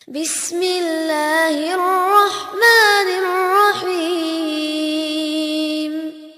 بسم الله الرحمن الرحيم.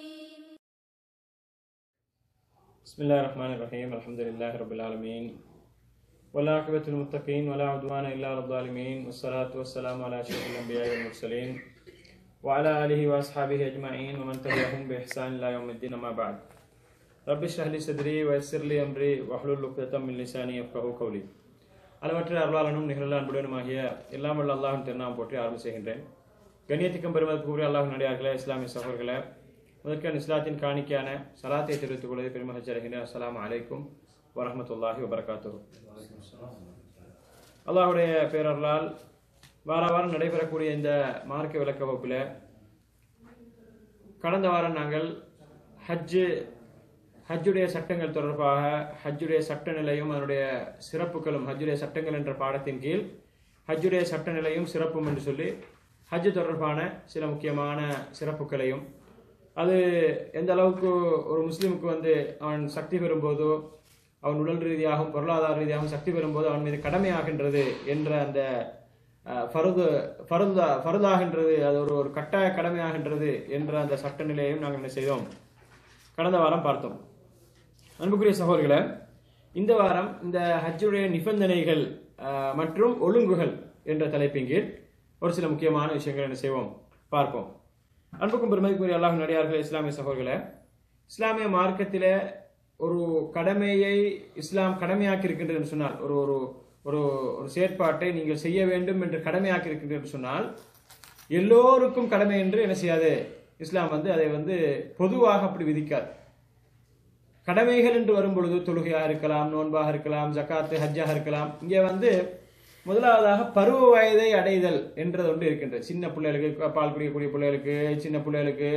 بسم الله الرحمن الرحيم. الحمد لله رب العالمين والعاقبة للمتقين ولا عدوان إلا على الظالمين والصلاة والسلام على أشرف الأنبياء والمرسلين وعلى آله وأصحابه أجمعين ومن تبعهم بإحسان إلى يوم الدين. أما بعد رب اشرح لي صدري ويسر لي أمري واحلل عقدة من لساني يفقهوا قولي. அளவற்ற அருளாளனும் நிகழ அன்புடனுமாகிய எல்லாம் வல்ல அல்லாஹ்வின் திருநாமம் போற்றி ஆரம்பம் செய்கின்றேன். கண்ணியத்துக்கும் பெருமதிக்குரிய அல்லாஹ்வின் நடிகார்களே, இஸ்லாமிய சகோதரர்களே, முதற்கண் இஸ்லாத்தின் காணிக்கையான சலாத்தை தெரிவித்துக் கொள்வதை பெருமகிழ்ச்சி அடைகின்றேன். அஸ்ஸலாமு அலைக்கும் வரஹ்மத்துல்லாஹி வபரகாத்துஹு. அல்லாஹ்வுடைய பேரருளால் வாரம் நடைபெறக்கூடிய இந்த மார்க்க விளக்க வகுப்பில் கடந்த வாரம் நாங்கள் ஹஜ்ஜுடைய சட்டங்கள் தொடர்பாக ஹஜ்ஜுடைய சட்ட நிலையும் அதனுடைய சிறப்புகளும், ஹஜ்ஜுடைய சட்டங்கள் என்ற பாடத்தின் கீழ் ஹஜ்ஜுடைய சட்ட நிலையும் சிறப்பும் என்று சொல்லி ஹஜ்ஜு தொடர்பான சில முக்கியமான சிறப்புகளையும், அது எந்த அளவுக்கு ஒரு முஸ்லீமுக்கு அவன் சக்தி பெறும்போதோ, அவன் உடல் ரீதியாகவும் பொருளாதார ரீதியாகவும் சக்தி பெறும்போது அவன் மீது கடமையாகின்றது என்ற அந்த ஃபருதாகின்றது, அது ஒரு கட்டாய கடமையாகின்றது என்ற அந்த சட்ட நிலையையும் நாங்கள் என்ன செய்தோம், கடந்த வாரம் பார்த்தோம். அன்புக்குரிய சகோதரர்களே, இந்த வாரம் இந்த ஹஜ்ஜுடைய நிபந்தனைகள் மற்றும் ஒழுங்குகள் என்ற தலைப்பின் கீழ் ஒரு சில முக்கியமான விஷயங்கள் என்ன செய்வோம், பார்ப்போம். அன்புக்கும் பெருமதிக்குரிய அல்லாஹ்வின் நடிகார்களே, இஸ்லாமிய சகோதரர்களே, இஸ்லாமிய மார்க்கத்திலே ஒரு கடமையை இஸ்லாம் கடமையாக்கி இருக்கின்றது என்று சொன்னால், ஒரு ஒரு ஒரு ஒரு செயற்பாட்டை நீங்கள் செய்ய வேண்டும் என்று கடமையாக்கி இருக்கின்றது என்று சொன்னால், எல்லோருக்கும் கடமை என்று என்ன செய்யாது இஸ்லாம் அதை பொதுவாக அப்படி விதிக்காது. கடமைகள் என்று வரும் பொழுது தொழுகையாக இருக்கலாம், நோன்பாக இருக்கலாம், ஜக்காத்து ஹஜ்ஜாக இருக்கலாம். இங்கே முதலாவதாக பருவ வயதை அடைதல் என்றது ஒன்று இருக்கின்றது. சின்ன பிள்ளைகளுக்கு, பால் குடிக்கக்கூடிய பிள்ளைகளுக்கு, சின்ன பிள்ளைகளுக்கு,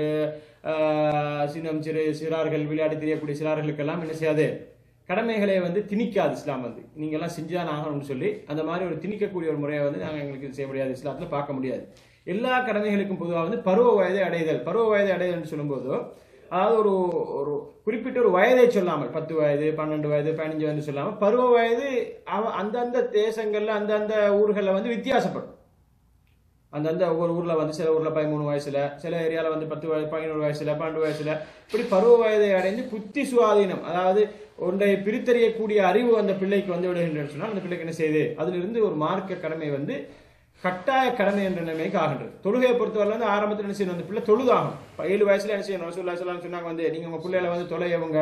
சிறார்கள், விளையாடி தெரியக்கூடிய சிறார்களுக்கெல்லாம் என்ன செய்யாது, கடமைகளை திணிக்காது இஸ்லாம். நீங்க எல்லாம் செஞ்சுதான் ஆகணும்னு சொல்லி அந்த மாதிரி ஒரு திணிக்கக்கூடிய ஒரு முறையை நாங்கள் எங்களுக்கு செய்ய முடியாது, இஸ்லாத்துல பார்க்க முடியாது. எல்லா கடமைகளுக்கும் பொதுவாக பருவ வயதை அடைதல். பருவ வயதை அடைதல் என்று சொல்லும்போது, அதாவது ஒரு ஒரு குறிப்பிட்ட ஒரு வயதை சொல்லாமல் 10 வயது, 12 வயது, 15 வயது சொல்லாமல் பருவ வயது அந்தந்த தேசங்கள்ல அந்தந்த ஊர்கள்ல வித்தியாசப்படும். அந்தந்த ஒவ்வொரு ஊர்ல சில ஊர்ல 13 வயசுல, சில ஏரியால 10 வயது, 11 வயசுல, 12 வயசுல, இப்படி பருவ வயதை அடைந்து புத்தி சுவாதீனம், அதாவது ஒன்றை பிரித்தறியக்கூடிய அறிவு அந்த பிள்ளைக்கு விடுகின்றன்னு சொன்னால் அந்த பிள்ளைக்கு என்ன செய்யுது, அதிலிருந்து ஒரு மார்க்க கடமை கட்டாய கடமை என்ற நிலைமைக்கு ஆகின்றது. தொழுகையை பொறுத்தவரை ஆரம்பத்தில் என்ன செய்யணும், அந்த பிள்ளை தொழுதாகும். 7 வயசுல என்ன செய்யணும், ரசூலுல்லாஹி ஸல்லல்லாஹு அலைஹி வஸல்லம் சொன்னாங்க, நீங்க உங்க பிள்ளைகளை தொலையவங்க.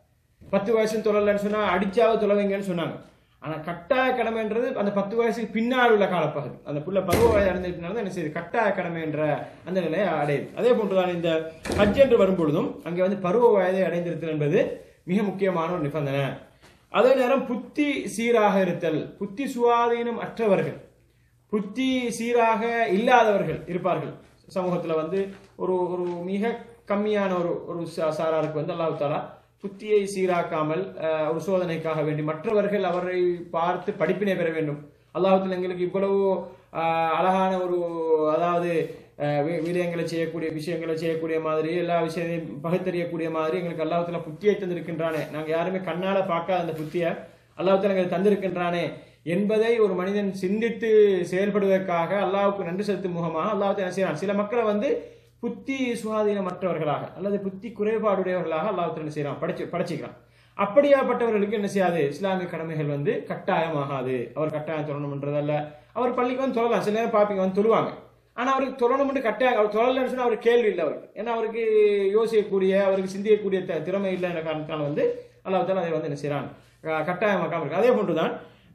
10 வயசுன்னு தொழலன்னு சொன்னா அடிச்சாவது தொலைவீங்கன்னு சொன்னாங்க. ஆனா கட்டாய கடமைன்றது அந்த 10 வயசுக்கு பின்னால் உள்ள காலப்பகுதி. அந்த பிள்ளை பருவ வயது அடைந்ததுனால என்ன செய்யுது, கட்டாய கடமை என்ற அந்த நிலையை அடையுது. அதே போன்றுதான் இந்த ஹஜ் என்று வரும்பொழுதும் அங்கே பருவ வயதை அடைந்திருத்தல் என்பது மிக முக்கியமான ஒரு நிபந்தனை. அதே நேரம் புத்தி சீராக இருத்தல். புத்தி சுவாதீனம் அற்றவர்கள், புத்தி சீராக இல்லாதவர்கள் இருப்பார்கள் சமூகத்துல. ஒரு ஒரு மிக கம்மியான ஒரு சாராருக்கு அல்லாஹ் தஆலா புத்தியை சீராக்காமல் ஒரு சோதனைக்காக வேண்டி மற்றவர்கள் அவரை பார்த்து படிப்பினை பெற வேண்டும். அல்லாஹ் தஆலா எங்களுக்கு இவ்வளவு அழகான ஒரு, அதாவது விடயங்களை செய்யக்கூடிய, விஷயங்களை செய்யக்கூடிய மாதிரி, எல்லா விஷயத்தையும் பகுத்தறியக்கூடிய மாதிரி எங்களுக்கு அல்லாஹ் தஆலா புத்தியை தந்திருக்கின்றானே, நாங்க யாருமே கண்ணால பார்க்காத அந்த புத்தியை அல்லாஹ் தஆலா எங்களுக்கு தந்திருக்கின்றானே என்பதை ஒரு மனிதன் சிந்தித்து செயல்படுவதற்காக அல்லாஹ்வுக்கு நன்றி செலுத்தும் முகமாக அல்லாஹ் என்ன செய்யறான், சில மக்களை புத்தி சுவாதீனமற்றவர்களாக அல்லது புத்தி குறைபாடுடையவர்களாக அல்லாஹ் என்ன செய்யறான், படைச்சுக்கிறான். அப்படியாப்பட்டவர்களுக்கு என்ன செய்யாது, இஸ்லாமிய கடமைகள் கட்டாயமாகாது. அவர் கட்டாயம் தொழணும்ன்றதல்ல. அவர் பள்ளிக்கு தொழலாம், சில நேரம் பாப்பீங்க தொழுவாங்க. ஆனா அவருக்கு தொழணும் கட்டாயம், அவர் தொழலன்னு சொன்னா அவருக்கு கேள்வி இல்லை அவருக்கு. ஏன்னா அவருக்கு யோசிக்கக்கூடிய, அவருக்கு சிந்திக்கக்கூடிய திறமை இல்லை என்ற காரணத்தால் அல்லாஹ் தஆலா அதை என்ன செய்யறான், கட்டாயமாக்காம இருக்கு. அதே போன்றுதான்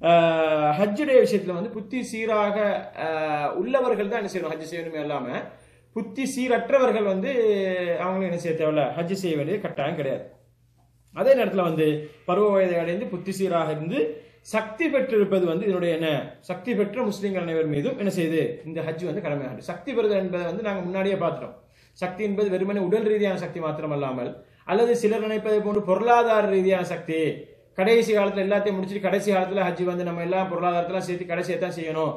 ஹஜ்ஜுடைய விஷயத்துல புத்தி சீராக உள்ளவர்கள் தான் என்ன செய்யணும், ஹஜ் செய்யணுமே இல்லாம புத்தி சீரற்றவர்கள் அவங்களும் என்ன செய்ய தேவையில்ல, ஹஜ் செய்ய வேண்டியது கட்டாயம் கிடையாது. அதே நேரத்துல பருவ வயதை அடைந்து புத்தி சீராக இருந்து சக்தி பெற்றிருப்பது இதனுடைய என்ன, சக்தி பெற்ற முஸ்லிம்கள் அனைவர் மீதும் என்ன செய்யுது, இந்த ஹஜ் கடமையாகும். சக்தி பெறுதல் என்பதை நாங்க முன்னாடியே பார்த்துட்டோம். சக்தி என்பது வெறுமனே உடல் ரீதியான சக்தி மாத்திரம் அல்லாமல், அல்லது சிலர் நினைப்பதை போன்று பொருளாதார ரீதியான சக்தி. கடைசி காலத்துல எல்லாத்தையும் முடிச்சுட்டு கடைசி காலத்துல ஹஜ் நம்ம எல்லாம் பொருளாதாரத்தெல்லாம் சேர்த்து கடைசியை தான் செய்யணும்.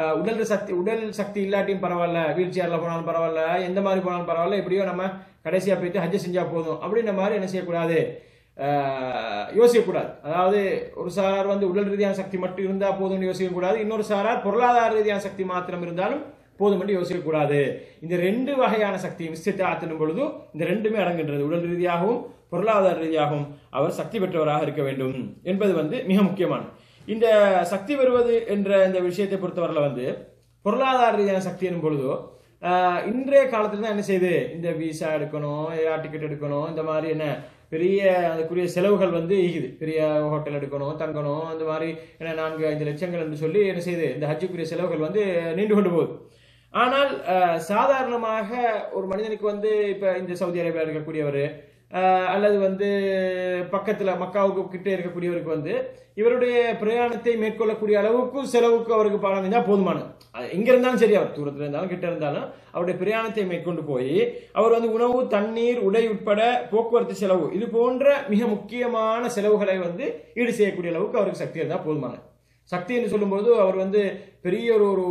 உடல் சக்தி இல்லாட்டியும் பரவாயில்ல, வீல் சேர்ல போனாலும் பரவாயில்ல, எந்த மாதிரி போனாலும் பரவாயில்ல, எப்படியோ நம்ம கடைசியா போயிட்டு ஹஜ் செஞ்சா போதும் அப்படின்ற மாதிரி என்ன செய்யக்கூடாது, யோசிக்கக்கூடாது. அதாவது ஒரு சாரார் வந்து உடல் ரீதியான சக்தி மட்டும் இருந்தால் போதும் யோசிக்கக்கூடாது, இன்னொரு சாரார் பொருளாதார ரீதியான சக்தி மாத்திரம் இருந்தாலும் போதும் என்று யோசிக்கக்கூடாது. இந்த ரெண்டு வகையான சக்தியும் இஸ்திதாஅத்தின் பொழுது இந்த ரெண்டுமே அடங்குகின்றது. உடல் ரீதியாகவும் பொருளாதார ரீதியாகவும் அவர் சக்தி பெற்றவராக இருக்க வேண்டும் என்பது வந்து மிக முக்கியமானது. இந்த சக்தி வருவது என்ற இந்த விஷயத்தை பொறுத்தவரையில் வந்து பொருளாதார ரீதியான சக்தி எனும் பொழுதோ இன்றைய காலத்துல தான் என்ன செய்யுது, இந்த விசா எடுக்கணும், ஏர் டிக்கெட் எடுக்கணும், இந்த மாதிரி என்ன பெரிய அதுக்குரிய செலவுகள் வந்து ஈகுது. பெரிய ஹோட்டல் எடுக்கணும், தங்கணும், அந்த மாதிரி என்ன 4-5 லட்சங்கள் என்று சொல்லி என்ன செய்யுது, இந்த ஹஜ்ஜுக்குரிய செலவுகள் வந்து நீண்டு கொண்டு போகுது. ஆனால் சாதாரணமாக ஒரு மனிதனுக்கு வந்து இப்ப இந்த சவுதி அரேபியா இருக்கக்கூடியவர் அல்லது வந்து பக்கத்துல மக்காவுக்கு கிட்டே இருக்கக்கூடியவருக்கு வந்து இவருடைய பிரயாணத்தை மேற்கொள்ளக்கூடிய அளவுக்கு செலவுக்கு அவருக்கு பணம் இருந்தால் போதுமானது. எங்க இருந்தாலும் சரி, அவர் தூரத்துல இருந்தாலும் கிட்ட இருந்தாலும் அவருடைய பிரயாணத்தை மேற்கொண்டு போய் அவர் வந்து உணவு, தண்ணீர், உடை உட்பட போக்குவரத்து செலவு இது போன்ற மிக முக்கியமான செலவுகளை வந்து ஈடு செய்யக்கூடிய அளவுக்கு அவருக்கு சக்தி இருந்தால் போதுமானது. சக்தி என்று சொல்லும்போது அவர் வந்து பெரிய ஒரு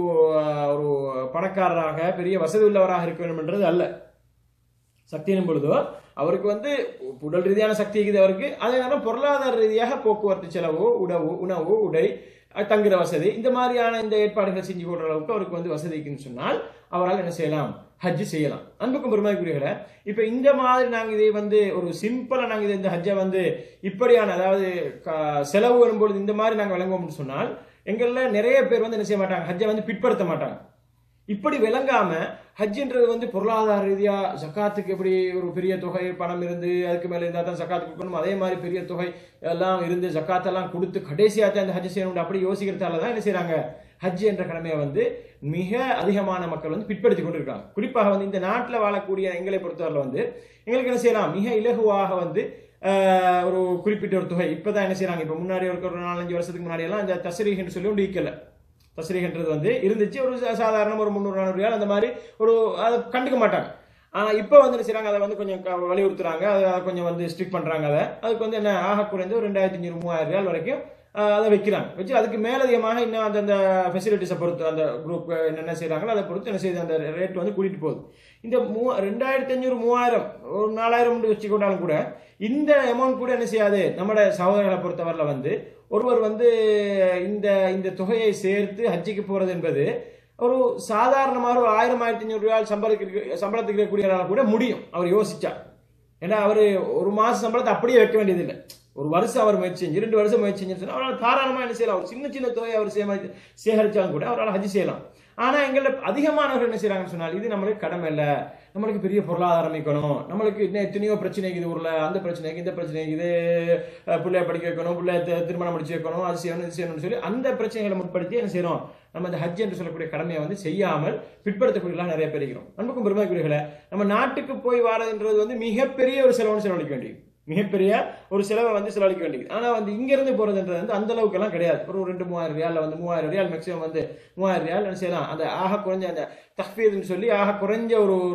பணக்காரராக பெரிய வசதி உள்ளவராக இருக்க வேண்டும் என்றது அல்ல. சக்தி எனும் பொழுதோ அவருக்கு வந்து உடல் ரீதியான சக்தி இருக்குது அவருக்கு, அதே நேரம் பொருளாதார ரீதியாக போக்குவரத்து செலவு, உணவு, உடை, தங்குற வசதி, இந்த மாதிரியான இந்த ஏற்பாடுகள் செஞ்சு கொடுற அளவுக்கு அவருக்கு வந்து வசதிக்குன்னு சொன்னால் அவரால் என்ன செய்யலாம், ஹஜ் செய்யலாம். அன்புக்கும் பெருமைக்குரியவர்களே, இப்ப இந்த மாதிரி நாங்க இதை வந்து ஒரு சிம்பிளா நாங்க இந்த ஹஜ்ஜை வந்து இப்படியான அதாவது செலவு வரும்பொழுது இந்த மாதிரி நாங்க விளங்குவோம்னு சொன்னால் எங்கள்ல நிறைய பேர் வந்து என்ன செய்ய மாட்டாங்க, ஹஜ்ஜை வந்து பிற்படுத்த மாட்டாங்க. இப்படி விளங்காம ஹஜ்ஜின்றது வந்து பொருளாதார ரீதியா ஜக்காத்துக்கு எப்படி ஒரு பெரிய தொகை பணம் இருந்து அதுக்கு மேல இருந்தா தான் ஜக்காத்து கொடுக்கணும், அதே மாதிரி பெரிய தொகை எல்லாம் இருந்து ஜக்காத்தெல்லாம் கொடுத்து கடைசியாத்தான் அந்த ஹஜ் செய்யணும் அப்படி யோசிக்கிறதால தான் என்ன செய்யறாங்க, ஹஜ் என்ற கடமையை வந்து மிக அதிகமான மக்கள் வந்து பிற்படுத்தி கொண்டிருக்காங்க. குறிப்பாக வந்து இந்த நாட்டில் வாழக்கூடிய எங்களை பொறுத்தவரை வந்து எங்களுக்கு என்ன செய்யலாம், மிக இலகுவாக வந்து ஒரு குறிப்பிட்ட ஒரு தொகை இப்பதான் என்ன செய்யறாங்க. இப்ப முன்னாடி ஒரு 4-5 வருஷத்துக்கு முன்னாடி எல்லாம் இந்த தஸ்ரீஹ்னு சொல்லி ஒன்று ஈக்கல. தஸ்ரீஹ்ன்றது வந்து இருந்துச்சு, ஒரு சாதாரண ஒரு 300-400 ரியால் அந்த மாதிரி ஒரு அதை கண்டுக்க மாட்டாங்க. ஆனா இப்ப வந்து என்ன செய்யறாங்க, அதை வந்து கொஞ்சம் வலியுறுத்துறாங்க, அதை கொஞ்சம் வந்து ஸ்ட்ரிக்ட் பண்றாங்க. அதுக்கு வந்து என்ன ஆக குறைந்து ஒரு 2500-3000 ரியால் வரைக்கும் அதை வைக்கிறாங்க. வச்சு அதுக்கு மேலதிகமாக இன்னும் அந்த ஃபெசிலிட்டிஸை பொறுத்து அந்த குரூப் என்ன செய்யறாங்களோ அதை பொறுத்து என்ன செய்யுது, அந்த ரேட் வந்து கூட்டிட்டு போகுது. இந்த 2500-3000 ஒரு 4000 வச்சு கொண்டாலும் கூட இந்த அமௌண்ட் கூட என்ன செய்யாது, நம்மளோட சகோதரர்களை பொறுத்தவரையில வந்து ஒருவர் வந்து இந்த தொகையை சேர்த்து ஹஜ்ஜிக்கு போறது என்பது ஒரு சாதாரணமாக ஒரு 1000-1500 ரியால் சம்பளத்துக்கு இருக்கக்கூடிய கூட முடியும் அவர் யோசிச்சா. ஏன்னா அவரு ஒரு மாசம் சம்பளத்தை அப்படியே வைக்க வேண்டியதில்லை, ஒரு வருஷம் அவர் முயற்சி செஞ்சு 2 வருஷம் முயற்சி செஞ்சு அவரால் தாராளமா என்ன செய்யலாம், ஒரு சின்ன தொகையை அவர் சேகரிச்சாலும் கூட அவரால் ஹஜ் செய்யலாம். ஆனா எங்களை அதிகமானவர்கள் என்ன செய்யறாங்கன்னு சொன்னால் இது நம்மளுக்கு கடமை இல்லை, நம்மளுக்கு பெரிய பொருளாதாரம் வைக்கணும், நம்மளுக்கு இன்னும் எத்தனையோ பிரச்சனை இருக்குது ஊர்ல, அந்த பிரச்சனைக்கு இந்த பிரச்சனைக்கு இது பிள்ளைய படிக்க வைக்கணும், பிள்ளைய திருமணம் முடிச்சு வைக்கணும், அது செய்யணும் இது செய்யணும்னு சொல்லி அந்த பிரச்சனைகளை முற்படுத்தி என்ன செய்யறோம், நம்ம இந்த ஹஜ் என்று சொல்லக்கூடிய கடமையை வந்து செய்யாமல் பிற்படுத்தக்கூடியலாம் நிறைய பேர் இருக்கிறோம். அன்புக்கும் பெருமைக்குரியவர்களே, நம்ம நாட்டுக்கு போய் வாரதுன்றது வந்து மிகப்பெரிய ஒரு செலவழிக்க வேண்டியது, மிகப்பெரிய ஒரு செலவை வந்து செலவழிக்க வேண்டியது. ஆனா வந்து இங்க இருந்து போறதுன்றது வந்து அந்த அளவுக்கு எல்லாம் கிடையாது. ஒரு 2-3000 ரியால் வந்து 3000 ரியால் மேக்சிமம் வந்து 3000 ரியால் என்ன செய்யலாம், அந்த ஆக குறைஞ்ச அந்த தஃபீதுன்னு சொல்லி ஆக குறைஞ்ச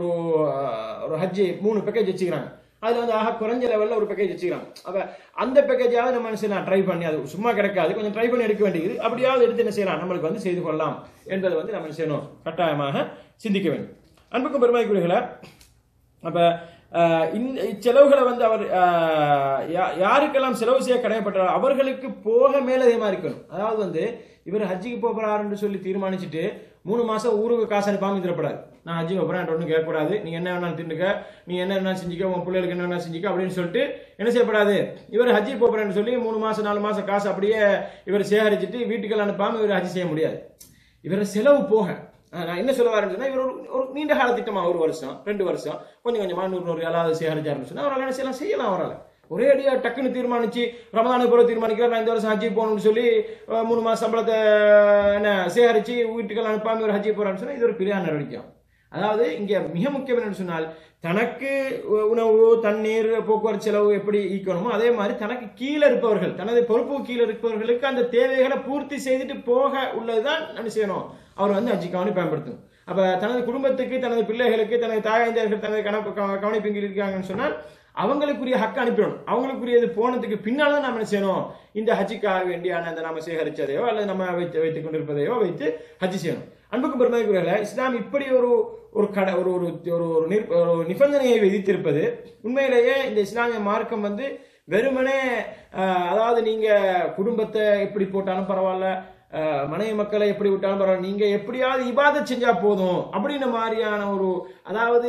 ஒரு ஹஜ்ஜி 3 பேக்கேஜ் வச்சுக்கிறாங்க. அதுல வந்து ஆக குறைஞ்ச லெவல்ல ஒரு பேக்கேஜ் வச்சுக்கிறாங்க. அப்ப அந்த பேக்கேஜாவது நம்ம என்ன செய்யலாம், ட்ரை பண்ணி, அது சும்மா கிடைக்காது, கொஞ்சம் ட்ரை பண்ணி எடுக்க வேண்டியது, அப்படியாவது எடுத்து என்ன செய்யலாம், நம்மளுக்கு வந்து செய்து கொள்ளலாம் என்பதை வந்து நம்ம என்ன செய்யணும், கட்டாயமாக சிந்திக்க வேண்டும். அன்புக்கும் பெருமைக்குரியவர்களே, அப்ப இச்செலவுகளை வந்து அவர் யாருக்கெல்லாம் செலவு செய்ய கடமைப்பட்டாரோ அவர்களுக்கு போக மேலதிகமா இருக்கணும். அதாவது வந்து இவர் ஹஜ்ஜிக்கு போறாருன்னு சொல்லி தீர்மானிச்சுட்டு 3 மாசம் ஊருக்கு காசு அனுப்பாம இருந்துடப்படாது. நான் ஹஜ்ஜி போறேன் ஒன்றும் கேட்கக்கூடாது, நீ என்ன வேணாலும் தின்னுக்க, நீ என்ன வேணாலும் செஞ்சுக்க, உன் பிள்ளைகளுக்கு என்ன வேணாலும் செஞ்சுக்க அப்படின்னு சொல்லிட்டு என்ன செய்யப்படாது. இவர் ஹஜ்ஜி போறேன்னு சொல்லி 3 மாசம் 4 மாசம் காசு அப்படியே இவர் சேகரிச்சுட்டு வீட்டுக்கு அனுப்பாம இவர் ஹஜ்ஜி செய்ய முடியாது. இவர் செலவு போக நான் என்ன சொல்ல வரேன்னு சொன்னா, இவர் ஒரு நீண்ட கால திட்டமா 1 வருஷம் 2 வருஷம் கொஞ்சம் கொஞ்சமா 100 ரியாலாவது சேகரிச்சாருன்னு சொன்னா அவரால் என்ன செய்யலாம். அவரால் ஒரே அடியா டக்குன்னு தீர்மானிச்சு ரமதானுக்கு பிறகு தீர்மானிக்கிறார், நான் இந்த வருஷம் ஹஜ்ஜி போகணும்னு சொல்லி 3 மாசம் சம்பளத்தை என்ன சேகரிச்சு வீட்டுக்கெல்லாம் அனுப்பாம ஒரு ஹஜ்ஜி போறான்னு சொன்னா இது ஒரு பெரிய நடவடிக்கை. அதாவது இங்க மிக முக்கியம் என்னன்னு சொன்னால், தனக்கு உணவு, தண்ணீர், போக்குவரத்து செலவு எப்படி ஈக்கணுமோ அதே மாதிரி தனக்கு கீழே இருப்பவர்கள், தனது பொறுப்பு கீழே இருப்பவர்களுக்கு அந்த தேவைகளை பூர்த்தி செய்துட்டு போக உள்ளதுதான் என்ன செய்யணும், அவர் வந்து ஹஜ்ஜிக்காக பயன்படுத்தணும். அப்ப தனது குடும்பத்துக்கு, தனது பிள்ளைகளுக்கு, தனது தாயந்தர்கள் தனது கவனிப்பு இருக்காங்கன்னு சொன்னால் அவங்களுக்குரிய ஹக்கு அனுப்பிடணும். அவங்களுக்குரியது போனதுக்கு பின்னால்தான் நம்ம என்ன செய்யணும், இந்த ஹஜ்ஜிக்காக வேண்டியான அந்த நம்ம சேகரிச்சதையோ அல்லது நம்ம வைத்துக் கொண்டிருப்பதையோ வைத்து ஹஜ்ஜி செய்யணும். அன்புக்கும் பெருமைக்குரியவர்களே, இஸ்லாம் இப்படி ஒரு நிபந்தனையை விதித்திருப்பது உண்மையிலேயே இந்த இஸ்லாமிய மார்க்கம் வந்து வெறுமனே அதாவது நீங்க குடும்பத்தை எப்படி போட்டாலும் பரவாயில்ல, மனைவி மக்களை எப்படி விட்டாலும் பரவாயில்ல, நீங்க எப்படியாவது இபாதத் செஞ்சா போதும் அப்படின்ற மாதிரியான ஒரு, அதாவது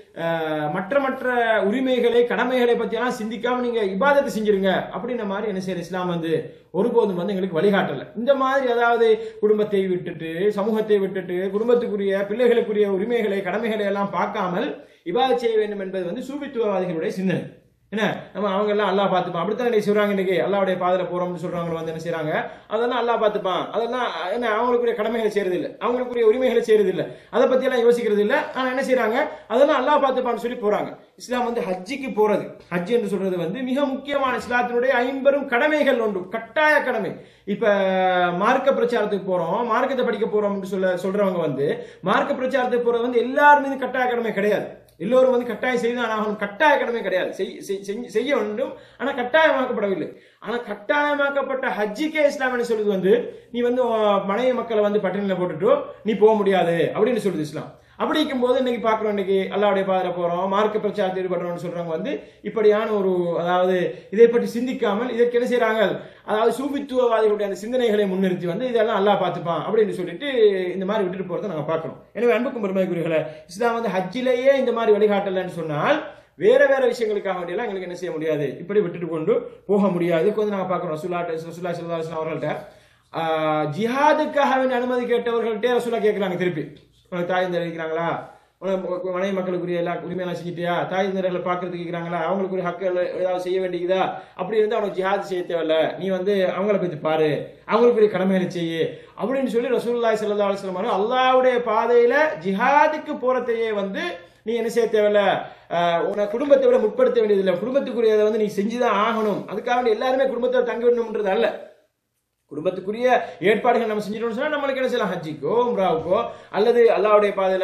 மற்ற உரிமைகளை கடமைகளை பற்றியெல்லாம் சிந்திக்காம நீங்க இபாதத்தை செஞ்சிருங்க அப்படின்ற மாதிரி என்ன செய்யற இஸ்லாம் வந்து ஒருபோதும் வந்து எங்களுக்கு வழிகாட்டல. இந்த மாதிரி அதாவது குடும்பத்தை விட்டுட்டு, சமூகத்தை விட்டுட்டு, குடும்பத்துக்குரிய பிள்ளைகளுக்குரிய உரிமைகளை கடமைகளை எல்லாம் பார்க்காமல் இபாதத் செய்ய வேண்டும் என்பது வந்து சூபித்துவவாதிகளுடைய சிந்தனை. என்ன நம்ம அவங்க எல்லாம் அல்லாஹ் பார்த்துப்பான் அப்படித்தான் சொல்றாங்க. இன்னைக்கு அல்லாவுடைய பாதையில போறோம்னு சொல்றவங்க வந்து என்ன செய்யறாங்க, அதெல்லாம் அல்லாஹ் பார்த்துப்பான், அதெல்லாம் என்ன அவங்களுக்குரிய கடமைகளை செய்யறது இல்லை, அவங்களுக்குரிய உரிமைகளை செய்யறது இல்லை, அதை பத்தி எல்லாம் யோசிக்கிறது இல்லை. ஆனா என்ன செய்யறாங்க, அதெல்லாம் அல்லாஹ் பார்த்துப்பான்னு சொல்லி போறாங்க. இஸ்லாம் வந்து ஹஜ்ஜிக்கு போறது, ஹஜ் என்று சொல்றது வந்து மிக முக்கியமான இஸ்லாத்தினுடைய 50 கடமைகள் ஒன்று, கட்டாய கடமை. இப்ப மார்க்க பிரச்சாரத்துக்கு போறோம், மார்க்கத்தை படிக்க போறோம் சொல்றவங்க வந்து மார்க்க பிரச்சாரத்துக்கு போறது வந்து எல்லாரும் மீது கட்டாய கடமை கிடையாது. எல்லோரும் வந்து கட்டாயம் செய்தான் ஆகணும், கட்டாய கடமை கிடையாது, செய்ய வேண்டும். ஆனா கட்டாயமாக்கப்படவில்லை. ஆனா கட்டாயமாக்கப்பட்ட ஹஜ்ஜிக்கே இஸ்லாம் என்ன சொல்லுது வந்து, நீ வந்து மனைவி மக்களை வந்து பட்டினியில போட்டுட்டு நீ போக முடியாது அப்படின்னு சொல்லுது இஸ்லாம். அப்படி இருக்கும்போது இன்னைக்கு பாக்குறோம், இன்னைக்கு அல்லாவுடைய பாதையில போறோம், மார்க்க பிரச்சாரத்தில் ஈடுபடுறோம்னு சொல்றவங்க வந்து இப்படியான ஒரு, அதாவது இதை பற்றி சிந்திக்காமல் இதற்கு என்ன செய்யறாங்க, அதாவது சூபித்துவவாதிகளுடைய அந்த சிந்தனைகளை முன்னிறுத்தி வந்து இதெல்லாம் அல்லாஹ் பார்த்துப்பான் அப்படின்னு சொல்லிட்டு இந்த மாதிரி விட்டுட்டு போறதை நாங்க பாக்குறோம். எனவே அன்புக்கும் பெருமைக்குரியவர்களே, இஸ்லாம் வந்து ஹஜ்ஜிலேயே இந்த மாதிரி வழிகாட்டலன்னு சொன்னால் வேற விஷயங்களுக்காக வேண்டியெல்லாம் எங்களுக்கு என்ன செய்ய முடியாது, இப்படி விட்டுட்டு கொண்டு போக முடியாது. இதுக்கு வந்து நாங்க பாக்குறோம், ரசூலுல்லாஹி ஸல்லல்லாஹு அலைஹி வஸல்லம் அவர்கள்ட்ட ஜிஹாதுக்காக அனுமதி கேட்டவர்கள்ட்டே ரசூலுல்லாஹ் கேட்கிறாங்க திருப்பி, உனக்கு தாய் தந்தை இருக்கிறாங்களா, மனைவி மக்களுக்குரிய எல்லா உரிமையெல்லாம் செஞ்சுட்டியா, தாய் தந்தைகளை பார்க்கறதுக்கு இருக்கிறாங்களா, அவங்களுக்குரிய ஹக்கு ஏதாவது செய்ய வேண்டியதா, அப்படி இருந்து அவனுக்கு ஜிஹாது செய்ய தேவையில்ல, நீ வந்து அவங்கள பத்தி பாரு, அவங்களுக்குரிய கடமைகளை செய்ய அப்படின்னு சொல்லி ரசூலுல்லாஹி ஸல்லல்லாஹு அலைஹி வஸல்லம் அல்லாஹ்வுடைய பாதையில ஜிஹாதுக்கு போறதையே வந்து நீ என்ன செய்ய தேவையில்ல, உன குடும்பத்தை விட முற்படுத்த வேண்டியதில்லை, குடும்பத்துக்குரியதை வந்து நீ செஞ்சுதான் ஆகணும். அதுக்காக எல்லாருமே குடும்பத்தை தங்க விடணும்ன்றது அல்ல. குடும்பத்துக்குரிய ஏற்பாடுகள் நம்ம செஞ்சிட்டோம்னு சொன்னா நம்மளுக்கு என்ன செய்யலாம், ஹஜ்ஜிக்கோ உம்ராவுக்கோ அல்லது அல்லாஹ்வுடைய பாதையில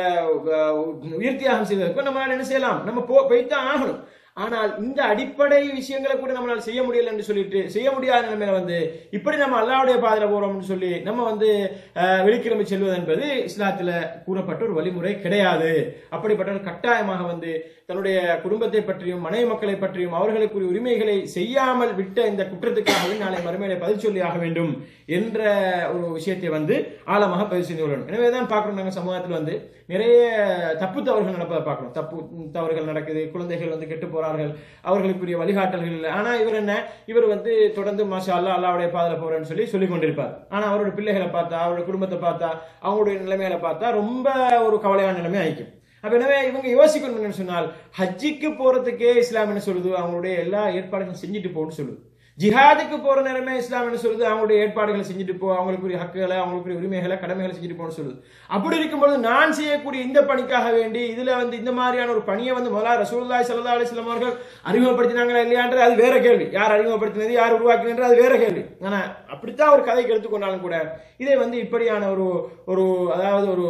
உயிர் தியாகம் செய்வதற்கோ நம்மளால என்ன செய்யலாம், நம்ம போய்தான் ஆகணும். ஆனால் இந்த அடிப்படை விஷயங்களை கூட நம்மளால செய்ய முடியல என்று சொல்லிட்டு, செய்ய முடியாத நிலைமையில வந்து இப்படி நம்ம அல்லாஹ்வுடைய பாதையில போறோம்னு சொல்லி நம்ம வந்து வெளிக்கிழமை செல்வது என்பது இஸ்லாத்துல கூறப்பட்ட ஒரு வழிமுறை கிடையாது. அப்படிப்பட்ட ஒரு கட்டாயமாக வந்து தன்னுடைய குடும்பத்தை பற்றியும் மனைவி மக்களை பற்றியும் அவர்களுக்குரிய உரிமைகளை செய்யாமல் விட்ட இந்த குற்றத்துக்காக நாளை மறுமையில பதில் சொல்லி ஆக வேண்டும் என்ற ஒரு விஷயத்தை வந்து ஆழமாக பதிவு செய்து கொள்ளணும். எனவேதான் பார்க்கிறோம், நாங்கள் சமூகத்தில் வந்து நிறைய தப்பு தவறுகள் நடப்பதை பார்க்கிறோம். தப்பு தவறுகள் நடக்குது, குழந்தைகள் வந்து கெட்டு போறார்கள், அவர்களுக்குரிய வழிகாட்டல்கள் இல்லை. ஆனா இவர் வந்து தொடர்ந்து மாஷா அல்லாஹ் அல்லாஹ்வுடைய பாதையில போறேன்னு சொல்லிக் கொண்டிருப்பார். ஆனா அவருடைய பிள்ளைகளை பார்த்தா, அவருடைய குடும்பத்தை பார்த்தா, அவங்களுடைய நிலைமையில பார்த்தா ரொம்ப ஒரு கவலையான நிலைமை ஆயிக்கும். அப்ப எனவே இவங்க யோசிக்கணும்னு சொன்னால், ஹஜ்ஜிக்கு போறதுக்கே இஸ்லாம் என்ன சொல்லுது, அவங்களுடைய எல்லா ஏற்பாடுகளும் செஞ்சுட்டு போன்னு சொல்லுது. ஜிஹாதுக்கு போற நேரமே இஸ்லாம் என்ன சொல்லுது, அவங்களுடைய ஏற்பாடுகளை செஞ்சுட்டு போ, அவங்களுக்குரிய ஹக்குகளை அவங்களுக்குரிய உரிமைகளை கடமைகளை செஞ்சுட்டு போன்னு சொல்லுது. அப்படி இருக்கும்போது நான் செய்யக்கூடிய இந்த பணிக்காக வேண்டி இதுல வந்து இந்த மாதிரியான ஒரு பணியை வந்து முதல்ல ரசூலுல்லாஹி ஸல்லல்லாஹு அலைஹி வஸல்லம் அவர்கள் அறிமுகப்படுத்தினாங்களா இல்லையான்றது அது வேற கேள்வி. யார் அறிமுகப்படுத்தினது, யார் உருவாக்கினது, அது வேற கேள்வி. ஆனா அப்படித்தான் ஒரு கதைக்கு எடுத்துக்கொண்டாலும் கூட இதை வந்து இப்படியான ஒரு அதாவது ஒரு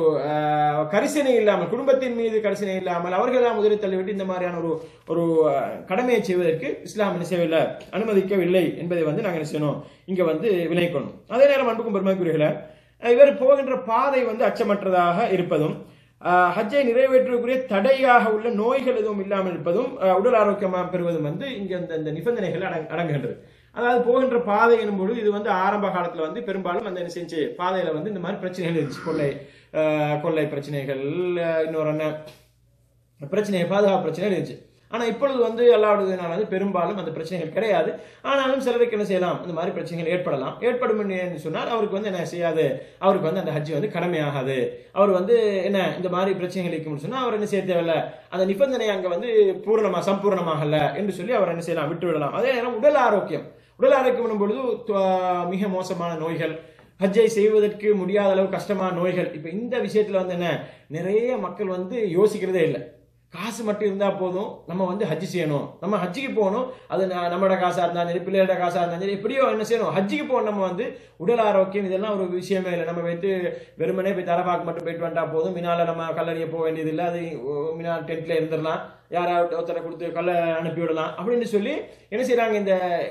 கரிசனை இல்லாமல், குடும்பத்தின் மீது கரிசனை இல்லாமல் அவர்களெல்லாம் முதலில் தள்ளிவிட்டு இந்த மாதிரியான ஒரு கடமையை செய்வதற்கு இஸ்லாம் என்ன செய்யவில்லை, அனுமதிக்கவில்லை என்பதை வந்து நாங்கள் என்ன செய்யணும், இங்க வந்து விளைக்கணும். அதே நேரம் அன்புக்கும் பெருமைக்குரியவர்களே, இவர் போகின்ற பாதை வந்து அச்சமற்றதாக இருப்பதும், ஹஜ்ஜை நிறைவேற்றக்கூடிய தடையாக உள்ள நோய்கள் எதுவும் இல்லாமல் இருப்பதும், உடல் ஆரோக்கியமாக பெறுவதும் வந்து இங்க இந்த நிபந்தனைகள் அடங்குகின்றது. அதாவது போகின்ற பாதை எனும்போது இது வந்து ஆரம்ப காலத்துல வந்து பெரும்பாலும் அந்த செஞ்சு பாதையில வந்து இந்த மாதிரி பிரச்சனைகள் இருந்துச்சு. கொள்ளை பிரச்சனைகள், இன்னொரு பிரச்சனை, பாதுகாப்பு பிரச்சனை இருந்துச்சு. ஆனா இப்பொழுது வந்து அல்லாஹ்வுடையனால வந்து பெரும்பாலும் அந்த பிரச்சனைகள் கிடையாது. ஆனாலும் சிலருக்கு என்ன செய்யலாம், இந்த மாதிரி பிரச்சனைகள் ஏற்படும் என்று சொன்னால் அவருக்கு வந்து என்ன செய்யாது, அவருக்கு வந்து அந்த ஹஜ் வந்து கடமையாகாது. அவர் வந்து என்ன இந்த மாதிரி பிரச்சனைகள் இருக்கும்னு சொன்னா அவர் என்ன செய்ய தேவையில்ல, அந்த நிபந்தனை அங்க வந்து சம்பூர்ணமாகல என்று சொல்லி அவர் என்ன செய்யலாம், விட்டு விடலாம். அதே நேரம் உடல் ஆரோக்கியம் என்னும் பொழுது மிக மோசமான நோய்கள், ஹஜ்ஜை செய்வதற்கு முடியாத அளவு கஷ்டமான நோய்கள், இப்ப இந்த விஷயத்துல வந்து என்ன நிறைய மக்கள் வந்து யோசிக்கிறதே இல்லை. காசு மட்டும் இருந்தா போதும், நம்ம வந்து ஹஜ் செய்யணும், நம்ம ஹஜ்ஜிக்கு போகணும், அது நம்மளோட காசா இருந்தாலும் சரி, பிள்ளைகளோட காசா இருந்தாலும் சரி, எப்படியோ என்ன செய்யணும், ஹஜ்ஜிக்கு போகணும். நம்ம வந்து உடல் ஆரோக்கியம் இதெல்லாம் ஒரு விஷயமே இல்லை. நம்ம வைத்து வெறுமனே போய் தரபாக்கு மட்டும் போயிட்டு வந்தா போதும், மினால நம்ம கல்லறிய போக வேண்டியது இல்லை, அது மினா டென்ட்ல இருந்துடலாம், யாராவது ஒருத்தரை கொடுத்து கல்ல அனுப்பி விடலாம் அப்படின்னு சொல்லி என்ன செய்யறாங்க, இந்த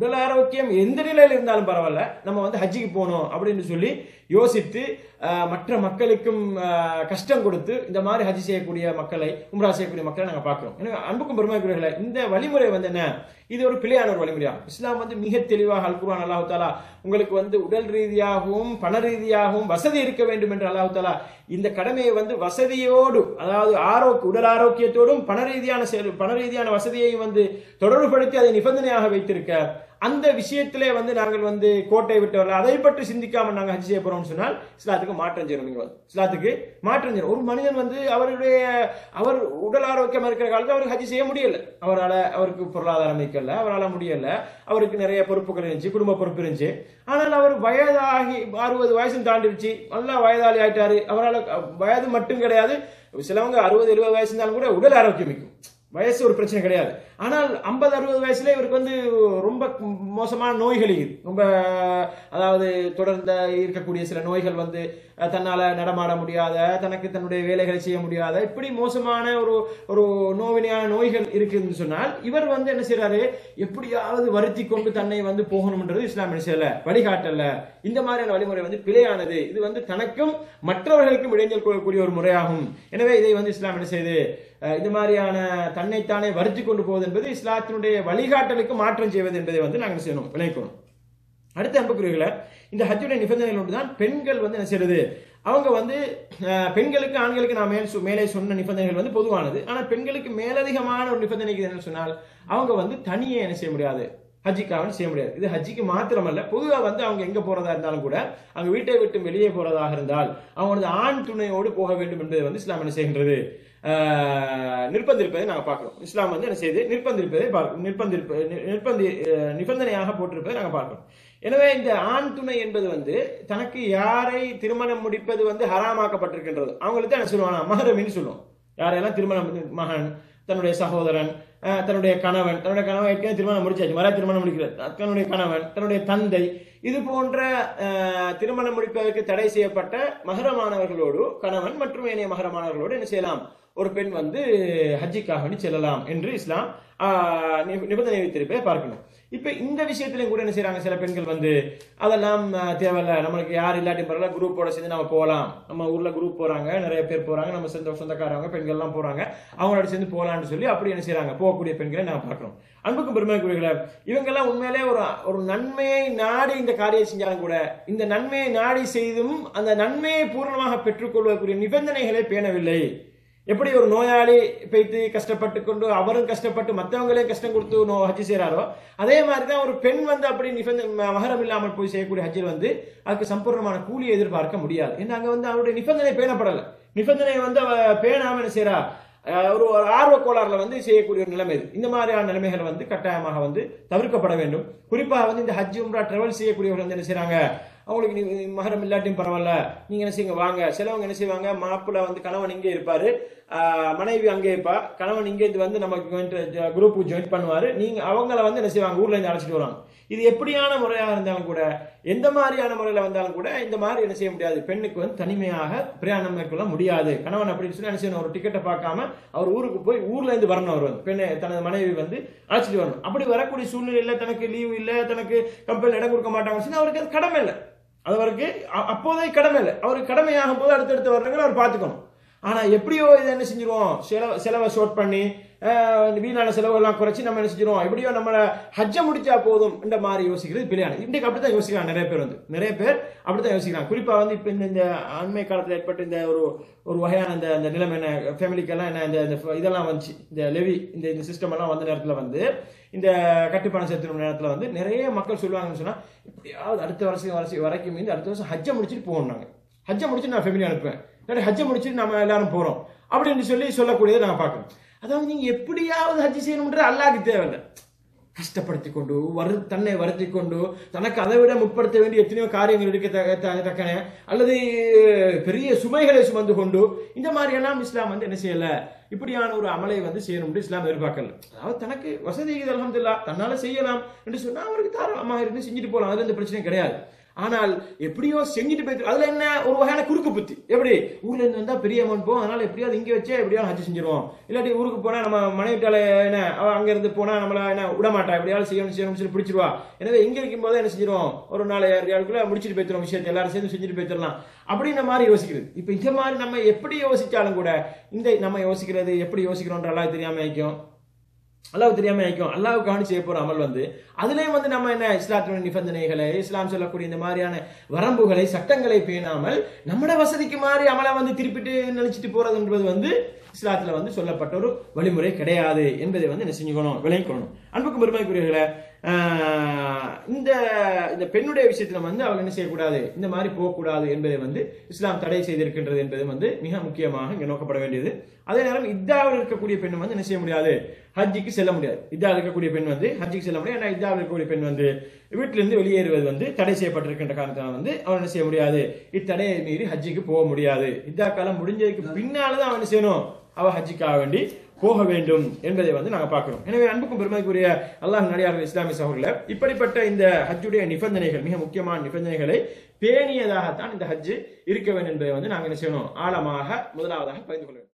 உடல் ஆரோக்கியம் எந்த நிலையில் இருந்தாலும் பரவாயில்ல, நம்ம வந்து ஹஜ்ஜிக்கு போகணும் அப்படின்னு சொல்லி யோசித்து மற்ற மக்களுக்கும் கஷ்டம் கொடுத்து இந்த மாதிரி ஹஜ் செய்யக்கூடிய மக்களை, உம்ரா செய்யக்கூடிய மக்களை நாங்கள் பார்க்கிறோம். எனவே அன்புக்கும் பெருமைக்குரியவர்களே, இந்த வழிமுறை வந்து என்ன, இது ஒரு பிழையான ஒரு வழிமுறையா. இஸ்லாம் வந்து மிக தெளிவாக அல் குர்ஆன் அல்லாஹ் தஆலா உங்களுக்கு வந்து உடல் ரீதியாகவும் பண ரீதியாகவும் வசதி இருக்க வேண்டும் என்று அல்லாஹ் தஆலா இந்த கடமையை வந்து வசதியோடு, அதாவது உடல் ஆரோக்கியத்தோடும் பண ரீதியான வசதியையும் வந்து தொடர்புபடுத்தி அதை நிபந்தனையாக வைத்திருக்க, அந்த விஷயத்திலே வந்து நாங்கள் வந்து கோட்டை விட்டவர்கள் அதை பற்றி சிந்திக்காம நாங்கள் ஹஜ் செய்ய போறோம் சொன்னால் இஸ்லாத்துக்கு மாற்றம் செய்யணும். நீங்க இஸ்லாத்துக்கு மாற்றம் செய்யணும். ஒரு மனிதன் வந்து அவர் உடல் ஆரோக்கியமா இருக்கிற காலத்தில் அவருக்கு ஹஜ் செய்ய முடியல, அவருக்கு பொருளாதாரம் இருக்கல, அவரால் முடியல, அவருக்கு நிறைய பொறுப்புகள் இருந்துச்சு, குடும்ப பொறுப்பு இருந்துச்சு. ஆனால் அவர் வயதாகி 60 வயசு தாண்டிடுச்சு, நல்லா வயதாளி ஆயிட்டாரு. அவரால் வயது மட்டும் கிடையாது, சிலவங்க 60-70 வயசு இருந்தாலும் கூட உடல் ஆரோக்கியம் இருக்கும், வயசு ஒரு பிரச்சனை கிடையாது. ஆனால் 50-60 வயசுல இவருக்கு வந்து ரொம்ப மோசமான நோய்கள், ரொம்ப அதாவது தொடர்ந்து இருக்கக்கூடிய சில நோய்கள் வந்து தன்னால நடமாட முடியாத, தன்னுடைய வேலைகளை செய்ய முடியாத, இப்படி மோசமான ஒரு நோவினையான நோய்கள் இருக்குன்னு சொன்னால் இவர் வந்து என்ன செய்யறாரு, எப்படியாவது வருத்தி கொண்டு தன்னை வந்து போகணும்ன்றது இஸ்லாம் என்ன செய்யல, வழிகாட்டல. இந்த மாதிரியான வழிமுறை வந்து பிழையானது. இது வந்து தனக்கும் மற்றவர்களுக்கும் இடைஞ்சல் கொள்ளக்கூடிய ஒரு முறையாகும். எனவே இதை வந்து இஸ்லாம் என்ன செய்யுது, இந்த மாதிரியான தன்னைத்தானே வருத்தி கொண்டு போவது என்பது இஸ்லாத்தினுடைய வழிகாட்டலுக்கு மாற்றம் செய்வது என்பதை வந்து நாங்கள் செய்யணும், விளைக்கணும். அடுத்த அன்புக்குரியவர்களே, இந்த ஹஜ்ஜுடைய நிபந்தனைகளோடு தான் பெண்கள் வந்து என்ன செய்யறது, அவங்க வந்து பெண்களுக்கு ஆண்களுக்கு நான் மேலே சொன்ன நிபந்தனைகள் வந்து பொதுவானது. ஆனால் பெண்களுக்கு மேலதிகமான ஒரு நிபந்தனை என்ன சொன்னால், அவங்க வந்து தனியே என்ன செய்ய முடியாது, ஹஜ்ஜிக்காக செய்ய முடியாது. இது ஹஜ்ஜிக்கு மாத்திரமல்ல, பொதுவாக வந்து அவங்க எங்க போறதா இருந்தாலும் கூட, அவங்க வீட்டை விட்டு வெளியே போறதாக இருந்தால் அவங்களது ஆண் துணையோடு போக வேண்டும் என்பதை வந்து இஸ்லாம் என்ன செய்கின்றது, நிர்பந்திருப்பதை நாங்கள் பார்க்கிறோம். இஸ்லாம் வந்து என்ன செய்து நிபந்தனையாக போட்டிருப்பதை நாங்கள் பார்க்கிறோம். எனவே இந்த ஆண் துணை என்பது வந்து தனக்கு யாரை திருமணம் முடிப்பது வந்து ஹராமாக்கப்பட்டிருக்கின்றது அவங்களுக்கு தான் என்ன சொல்லுவாங்க, மஹரமின்னு சொல்லுவோம். யாரையெல்லாம் திருமணம், மகன், தன்னுடைய சகோதரன், தன்னுடைய கணவன் ஏற்கனவே திருமணம் முடிச்சாச்சு, மர திருமணம் முடிக்கிறார், தன்னுடைய கணவன், தன்னுடைய தந்தை, இது போன்ற திருமணம் முடிப்பதற்கு தடை செய்யப்பட்ட மஹரமானவர்களோடு, கணவன் மற்றும் ஏனைய மஹரமானவர்களோடு என்ன செய்யலாம், ஒரு பெண் வந்து ஹஜ்ஜிக்காக செல்லலாம் என்று இஸ்லாம் நிபந்தனை வைத்திருப்பதை பார்க்கணும். இப்ப இந்த விஷயத்திலையும் கூட என்ன செய்யறாங்க, சில பெண்கள் வந்து அதெல்லாம் தேவையில்ல, நம்மளுக்கு யார் இல்லாட்டி பரவாயில்ல, குரூப்போட சேர்ந்து நம்ம போகலாம், நம்ம ஊர்ல குரூப் போறாங்க, நிறைய பேர் போறாங்க, நம்ம சொந்தக்காரவங்க பெண்கள் எல்லாம் போறாங்க, அவங்களோட சேர்ந்து போகலான்னு சொல்லி அப்படி என்ன செய்யறாங்க, போகக்கூடிய பெண்களை நான் பார்க்கிறோம். அன்புக்கும் பெருமைக்குரியவர்களே, இவங்கெல்லாம் உண்மையிலே ஒரு நன்மையை நாடி இந்த காரியம் செஞ்சாலும் கூட, இந்த நன்மையை நாடி செய்தும் அந்த நன்மையை பூர்ணமாக பெற்றுக்கொள்வதற்குரிய நிபந்தனைகளை பேணவில்லை. எப்படி ஒரு நோயாளி போய்த்து கஷ்டப்பட்டு கொண்டு அவரும் கஷ்டப்பட்டு மற்றவங்களே கஷ்டம் கொடுத்து ஹஜ் செய்யறாரோ, அதே மாதிரிதான் ஒரு பெண் வந்து அப்படி மஹரம் இல்லாமல் போய் செய்யக்கூடிய ஹஜ்ஜில் வந்து அதுக்கு சம்பூர்ணமான கூலியை எதிர்பார்க்க முடியாது. ஏன்னா அங்க வந்து அவருடைய நிபந்தனை பேணப்படலை. நிபந்தனை வந்து அவ பேணாம என்ன செய்யறா, ஒரு ஆர்வ கோளாறுல வந்து செய்யக்கூடிய ஒரு நிலைமை. இந்த மாதிரியான நிலைமைகளை வந்து கட்டாயமாக வந்து தவிர்க்கப்பட வேண்டும். குறிப்பாக வந்து இந்த ஹஜ் உம்ரா டிராவல் செய்யக்கூடியவர்கள் வந்து என்ன செய்யறாங்க, அவங்களுக்கு மஹரம் இல்லாட்டியும் பரவாயில்ல, நீங்க என்ன செய்யுங்க வாங்க. சிலவங்க என்ன செய்வாங்க, மாப்பிள்ள வந்து கணவன் இங்கே இருப்பாரு, மனைவி அங்கே இருப்பா, கணவன் இங்கே வந்து நமக்கு குரூப்புக்கு ஜாயின் பண்ணுவாரு, நீங்க அவங்கள வந்து என்ன செய்வாங்க, ஊர்ல இருந்து அழைச்சிட்டு வருவாங்க. இது எப்படியான முறையாக இருந்தாலும் கூட, எந்த மாதிரியான முறையில வந்தாலும் கூட இந்த மாதிரி என்ன செய்ய முடியாது, பெண்ணுக்கு வந்து தனிமையாக பிரயாணம் மேற்கொள்ள முடியாது. கணவன் அப்படின்னு சொல்லி என்ன செய்யணும், ஒரு டிக்கெட்டை பார்க்காம அவர் ஊருக்கு போய் ஊர்ல இருந்து வரணும். அவர் வந்து பெண்ணை தனது மனைவி வந்து அழைச்சிட்டு வரணும். அப்படி வரக்கூடிய சூழ்நிலையில தனக்கு லீவு இல்லை, தனக்கு கம்பெனி இடம் கொடுக்க மாட்டாங்க, அவருக்கு அது கடமை இல்லை. அது அவருக்கு அப்போதே கடமை இல்லை. அவருக்கு கடமையாகும் போது அடுத்தடுத்த வருடங்கள் அவர் பார்த்துக்கணும். ஆனா எப்படியோ இதை என்ன செஞ்சிருவோம், செலவை ஷோர்ட் பண்ணி வீணான செலவெல்லாம் குறைச்சி நம்ம என்ன செஞ்சிருவோம், எப்படியோ நம்ம ஹஜ்ஜ முடிச்சா போதும் இந்த மாதிரி யோசிக்கிறது பிள்ளையானது. இன்றைக்கு அப்படித்தான் யோசிக்கிறாங்க நிறைய பேர் அப்படித்தான் யோசிக்கிறாங்க. குறிப்பா வந்து இப்ப இந்த அண்மை காலத்தில் ஏற்பட்ட இந்த ஒரு வகையான இந்த நிலைமை என்ன, ஃபேமிலிக்கெல்லாம் என்ன இந்த இதெல்லாம் வந்துச்சு, இந்த லெவி இந்த சிஸ்டம் எல்லாம் வந்த நேரத்தில் வந்து இந்த கட்டுப்பணம் செலுத்தும் நேரத்தில் வந்து நிறைய மக்கள் சொல்லுவாங்கன்னு சொன்னா, எப்படியாவது அடுத்த வருஷம் வரைக்கும் இந்த அடுத்த வருஷம் ஹஜ்ஜ முடிச்சுட்டு போகணும், ஹஜ்ஜ முடிச்சுட்டு நான் ஃபேமிலி அனுப்புவேன், ஹஜ்ஜ முடிச்சுட்டு நம்ம எல்லாரும் போறோம் அப்படின்னு சொல்லக்கூடியதை நான் பார்க்கணும். அதாவது நீங்க எப்படியாவது ஹஜ் செய்யணும்ன்றது அல்லாஹ்க்கு தேவையில்லை. கஷ்டப்படுத்தி கொண்டு தன்னை வருத்தி கொண்டு தனக்கு அதை விட முற்படுத்த வேண்டிய எத்தனையோ காரியங்கள் இருக்க அல்லது பெரிய சுமைகளை சுமந்து கொண்டு இந்த மாதிரி எல்லாம் இஸ்லாம் வந்து என்ன செய்யல, இப்படியான ஒரு அமலை வந்து செய்யணும் இஸ்லாம் எதிர்பார்க்கல. அதாவது தனக்கு வசதி அல்ஹம்துலில்லாஹ் தன்னால செய்யலாம் என்று சொன்னா அவருக்கு தாராளமாக இருந்து செஞ்சுட்டு போகலாம், அதுல எந்த பிரச்சனையும் கிடையாது. ஆனால் எப்படியோ செஞ்சுட்டு போயிட்டு அதுல என்ன ஒரு வகையான குறுக்கு புத்தி, எப்படி ஊர்ல இருந்து வந்தா பெரிய அமௌண்ட் போகும், அதனால எப்படியாவது இங்க வச்சே எப்படியாவது ஹஜ் செஞ்சிருவோம், இல்லாட்டி ஊருக்கு போனா நம்ம மனைவிட்டால என்ன அவ அங்க இருந்து போனா நம்மள என்ன விடமாட்டா, எப்படியாவது செய்யணும்னு சொல்லி பிடிச்சிருவா, எனவே இங்க இருக்கும் போது என்ன செஞ்சிருவோம் ஒரு 4-6 முடிச்சுட்டு போய்த்திரும் விஷயத்தை எல்லாரும் சேர்ந்து செஞ்சுட்டு போய்த்திடலாம் அப்படின்ற மாதிரி யோசிக்கிறது. இப்ப இந்த மாதிரி நம்ம எப்படி யோசிச்சாலும் கூட இந்த நம்ம யோசிக்கிறது எப்படி யோசிக்கிறோன்ற அல்லாஹ் தெரியாம ஆயிக்கும், அல்லாஹ் தெரியாம ஆயிக்கும். அல்லாஹ்வுக்காக செய்ய போற அமல் வந்து அதுலயும் வந்து நம்ம என்ன இஸ்லாத்தினுடைய நிபந்தனைகளை இஸ்லாம் சொல்லக்கூடிய இந்த மாதிரியான வரம்புகளை சட்டங்களை பேணாமல் நம்மட வசதிக்கு மாதிரி அமலை வந்து திருப்பிட்டு நினைச்சிட்டு போறதுன்றது வந்து இஸ்லாத்துல வந்து சொல்லப்பட்ட ஒரு வழிமுறை கிடையாது என்பதை வந்து என்ன செஞ்சுக்கணும், விளங்கிக்கணும். அன்புக்கும் பெருமைக்குரியவர்களே, இந்த பெண்ணுடைய விஷயத்துல வந்து அவங்க என்ன செய்யக்கூடாது, இந்த மாதிரி போகக்கூடாது என்பதை வந்து இஸ்லாம் தடை செய்திருக்கின்றது என்பது வந்து மிக முக்கியமாக இங்க நோக்கப்பட வேண்டியது. அதே நேரம் இத்தாவில் இருக்கக்கூடிய பெண் வந்து என்ன செய்ய முடியாது, ஹஜ்ஜிக்கு செல்ல முடியாது. இத்தாவில் இருக்கக்கூடிய பெண் வந்து ஹஜ்ஜிக்கு செல்ல முடியாது. ஏன்னா இத்தாவில் இருக்கக்கூடிய பெண் வந்து வீட்டிலிருந்து வெளியேறுவது வந்து தடை செய்யப்பட்டிருக்கின்ற காரணத்தினால் வந்து அவன் என்ன செய்ய முடியாது, இத்தடையை மீறி ஹஜ்ஜிக்கு போக முடியாது. இத்தா காலம் முடிஞ்சதுக்கு பின்னால்தான் அவன் என்ன செய்யணும், அவ ஹஜ்ஜிக்காக வேண்டி போக வேண்டும் என்பதை வந்து நாங்க பார்க்கிறோம். எனவே அன்புக்கும் பெருமைக்குரிய அல்லாஹ் நடிகார்கள் இஸ்லாமிய சகோதரர்களே, இப்படிப்பட்ட இந்த ஹஜ்ஜுடைய நிபந்தனைகள் மிக முக்கியமான நிபந்தனைகளை பேணியதாகத்தான் இந்த ஹஜ்ஜு இருக்க வேண்டும் என்பதை வந்து நாங்க என்ன செய்யணும், ஆழமாக முதலாவதாக பகிர்ந்து கொள்ள வேண்டும்.